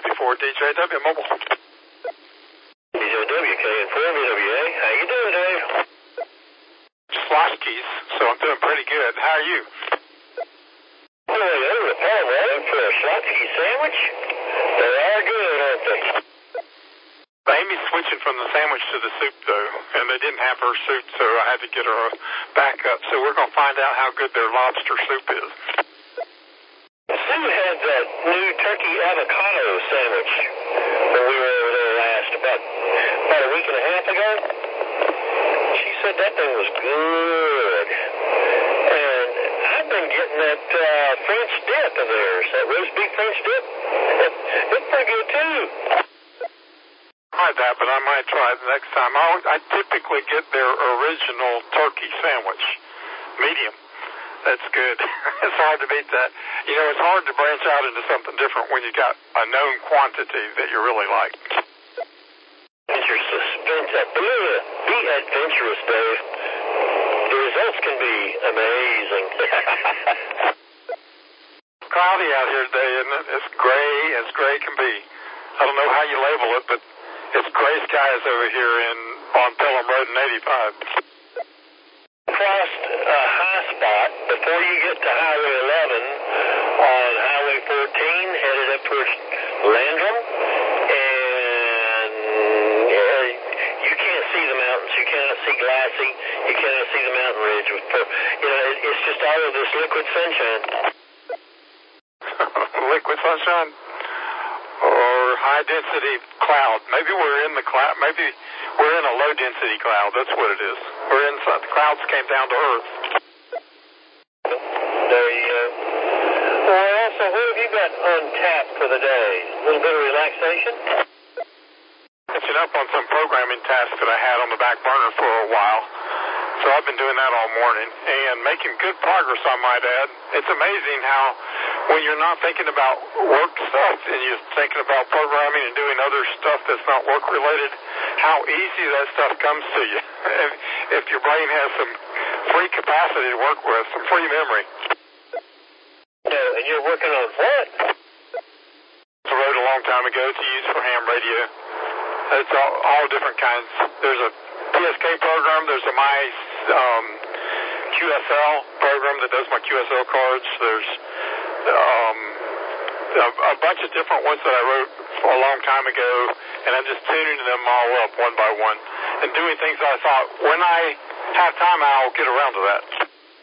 W4 DJW Mobile. DJW, KN4, VWA. How you doing, Dave? Sloshki's, so I'm doing pretty good. How are you? Boy, over at Palm Road for a Slotsky sandwich? They are good, aren't they? Amy's switching from the sandwich to the soup, though, and they didn't have her soup, so I had to get her a backup. So we're going to find out how good their lobster soup is. Sue had that new turkey avocado sandwich when we were over there last, about a week and a half ago. She said that thing was good. And I've been getting that French dip of theirs, that roast beef French dip. It's pretty good, too. Tried that, but I might try it next time. I typically get their original turkey sandwich, medium. That's good. It's hard to beat that. You know, it's hard to branch out into something different when you got a known quantity that you really like. Your suspense, be adventurous, Dave. The results can be amazing. Cloudy out here today, isn't it? It's gray can be. I don't know how you label it, but it's gray skies over here on Pelham Road in 85. Crossed a high spot before you get to Highway 11 on Highway 14, headed up towards Landrum, and you can't see the mountains. You cannot see Glassy. You cannot see the mountain ridge. It's just all of this liquid sunshine. Liquid sunshine? Or high density cloud. Maybe we're in the cloud. Maybe we're in a low density cloud. That's what it is. We're inside. The clouds came down to Earth. There you go. Well, so what have you got on tap for the day? A little bit of relaxation? Catching up on some programming tasks that I had on the back burner for a while. So I've been doing that all morning and making good progress, I might add. It's amazing how when you're not thinking about work stuff and you're thinking about programming and doing other stuff that's not work related, how easy that stuff comes to you. If your brain has some free capacity to work with, some free memory. And you're working on what? I wrote a long time ago to use for ham radio. It's all different kinds. There's a PSK program. There's a My QSL program that does my QSL cards. There's a bunch of different ones that I wrote a long time ago, and I'm just tuning them all up one by one and doing things that I thought when I have time I'll get around to that.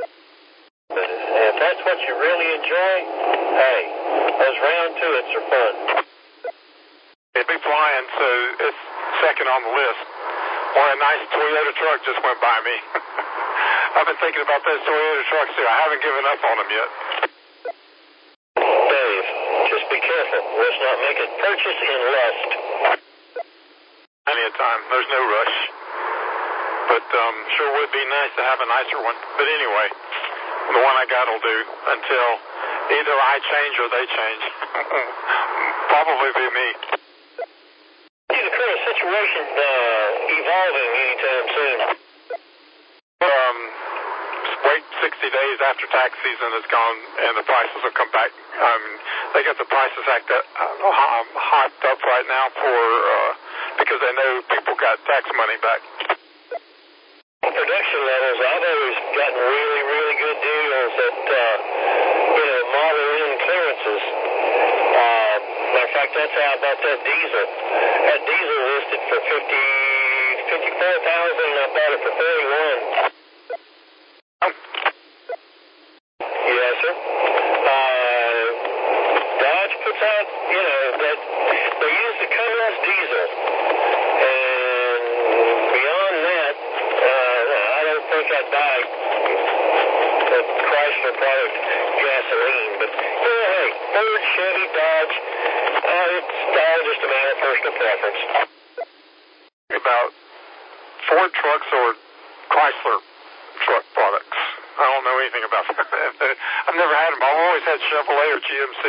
If that's what you really enjoy, hey, those round two-its are fun. It'd be flying, so it's second on the list. One, a nice Toyota truck just went by me. I've been thinking about those Toyota trucks too. I haven't given up on them yet. Dave, just be careful. Let's not make a purchase in lust. Plenty of time. There's no rush. But sure would be nice to have a nicer one. But anyway, the one I got will do until either I change or they change. Probably be me. See the current situation evolving anytime soon. Wait 60 days after tax season is gone and the prices will come back. They got the prices act hyped up right now because they know people got tax money back. Production levels, I've always gotten really, really good deals at Model N clearances. Matter of fact, that's how I bought that diesel. That diesel listed for $54,000, and I bought it for $31,000. Yes, sir. Dodge puts out, that they use the Cummins diesel, and beyond that, I don't think I'd buy the Chrysler product gasoline, but hey, Ford, Chevy, Dodge, it's all just a matter of personal preference. About Ford trucks or Chrysler truck products. I don't know anything about that. I've never had them. I've always had Chevrolet or GMC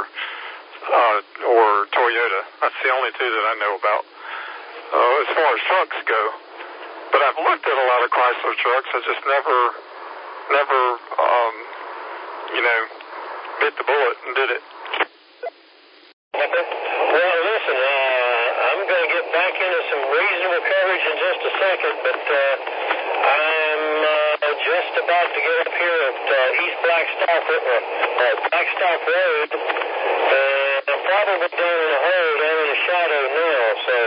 or Toyota. That's the only two that I know about as far as trucks go. But I've looked at a lot of Chrysler trucks. I just never bit the bullet and did it. Well, cable coverage in just a second, but I'm just about to get up here at East Blackstock Road, and I'm probably down in a hole down in the shadow now. So,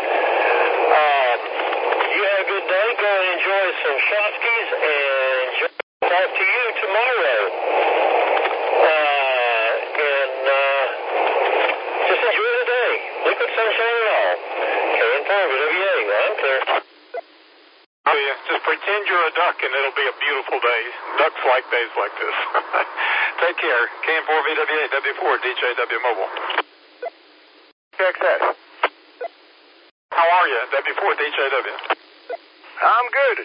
you have a good day. Go and enjoy some Shotskis, and talk to you tomorrow. Just enjoy the day. Liquid sunshine and all. KN4WA, I'm clear. Oh yeah, just pretend you're a duck and it'll be a beautiful day. Ducks like days like this. Take care. KN4VWA, W4, DJW Mobile. XS. How are you? W4, DJW. I'm good.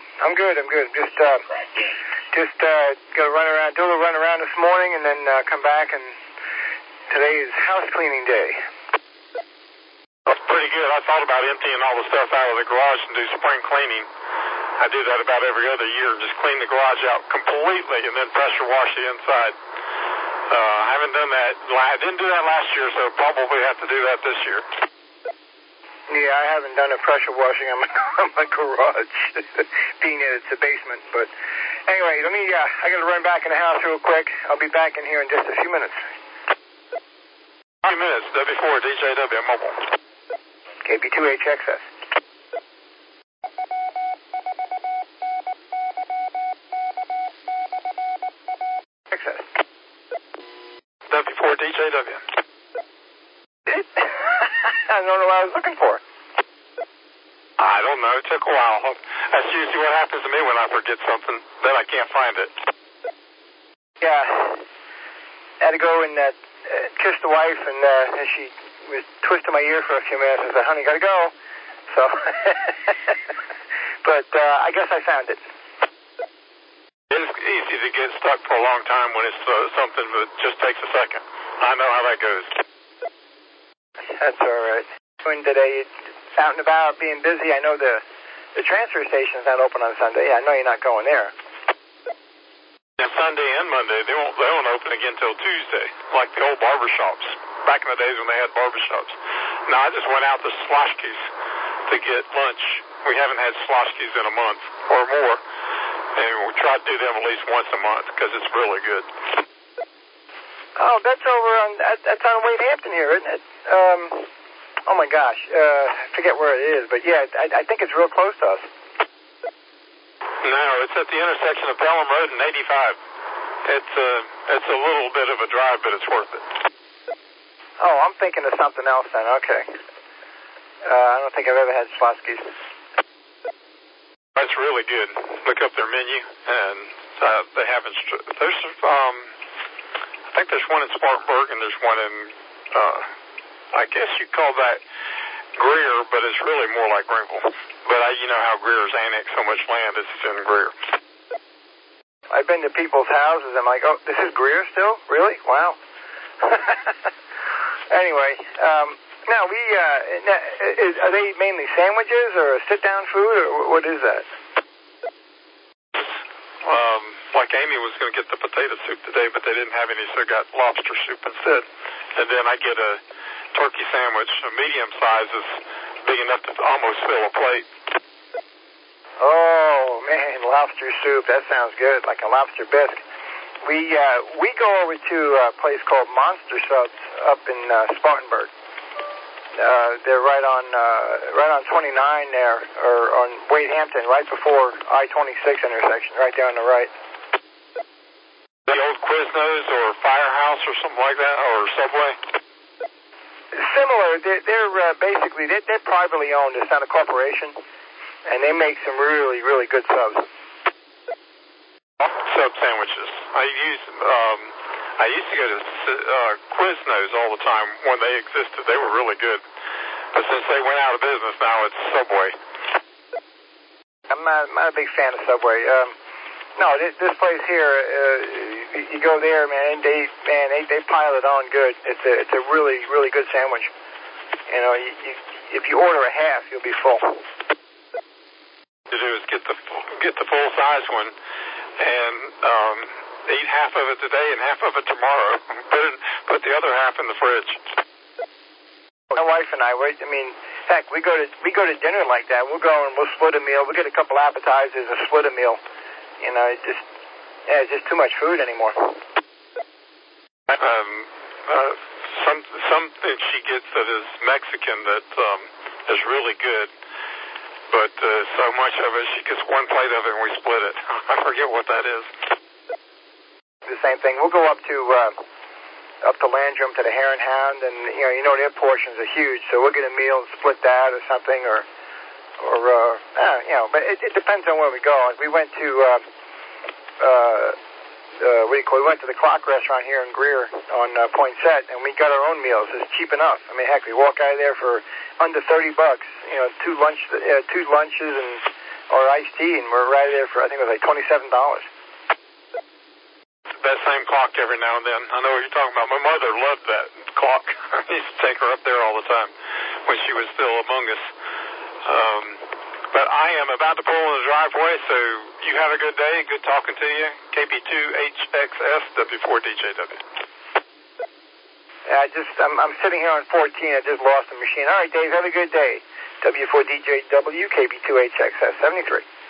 Just got to do a little run around this morning and then come back, and today is house cleaning day. That's pretty good. I thought about emptying all the stuff out of the garage and do spring cleaning. I do that about every other year, just clean the garage out completely and then pressure wash the inside. I haven't done that. I didn't do that last year, so probably have to do that this year. Yeah, I haven't done a pressure washing on my garage, being that it's a basement. But anyway, I got to run back in the house real quick. I'll be back in here in just a few minutes. 5 minutes, W4, DJW Mobile. KB2HXS. XS. W4, DJW. I don't know what I was looking for. I don't know. It took a while. That's usually what happens to me when I forget something. Then I can't find it. Yeah. I had to go and kiss the wife, and she was twisting my ear for a few minutes. I said, honey, gotta go. So, but I guess I found it. It's easy to get stuck for a long time when it's something that just takes a second. I know how that goes. That's all right. When today, out and about, being busy, I know the transfer station's not open on Sunday. I know you're not going there. Yeah, Sunday and Monday, they won't open again until Tuesday, like the old barbershops, back in the days when they had barbershops. Now, I just went out to Sloshki's to get lunch. We haven't had Sloshki's in a month or more, and we try to do them at least once a month because it's really good. Oh, that's on Wade Hampton here, isn't it? Oh my gosh, I forget where it is, but yeah, I think it's real close to us. No, it's at the intersection of Pelham Road and 85. It's a little bit of a drive, but it's worth it. Oh, I'm thinking of something else then. Okay. I don't think I've ever had Slotsky's. That's really good. Look up their menu, and they have there's I think there's one in Spartanburg, and there's one in I guess you'd call that Greer, but it's really more like Greenville. But you know how Greer's annexed so much land, it's in Greer. I've been to people's houses, I'm like, oh, this is Greer still? Really? Wow. Anyway, now are they mainly sandwiches or sit-down food, or what is that? Like Amy was going to get the potato soup today, but they didn't have any, so I got lobster soup instead. And then I get a turkey sandwich, a medium size, is big enough to almost fill a plate. Oh man, lobster soup, that sounds good, like a lobster bisque. We go over to a place called Monster Subs up in Spartanburg. They're right on 29 there, or on Wade Hampton, right before I-26 intersection, right there on the right. The old Quiznos or Firehouse or something like that, or Subway? Similar. They're basically they're privately owned. It's not a corporation, and they make some really, really good subs. Sub sandwiches. I used to go to Quiznos all the time when they existed. They were really good. But since they went out of business, now it's Subway. I'm not a big fan of Subway. No, this place here, you go there, man. They pile it on good. It's a really, really good sandwich. You know, if you order a half, you'll be full. To do is get the full size one and eat half of it today and half of it tomorrow. Put the other half in the fridge. My wife and I Heck, we go to dinner like that. We'll go and we'll split a meal. We'll get a couple appetizers and split a meal. You know, it's just too much food anymore. Something she gets that is Mexican that is really good, but so much of it, she gets one plate of it and we split it. I forget what that is. The same thing. We'll go up to Landrum to the Hare and Hound, and you know their portions are huge, so we'll get a meal and split that or something, or but it depends on where we go. We went to we went to the Clock restaurant here in Greer on Poinsett, and we got our own meals. It's cheap enough. I mean, heck, we walk out of there for under $30. You know, two lunches and or iced tea, and we're right there for I think it was like $27. That same clock every now and then. I know what you're talking about. My mother loved that clock. I used to take her up there all the time when she was still among us. But I am about to pull in the driveway, so you have a good day. Good talking to you. KP2HXS W4DJW. I'm sitting here on 14. I just lost the machine. All right, Dave, have a good day. W4DJW, KP2HXS 73.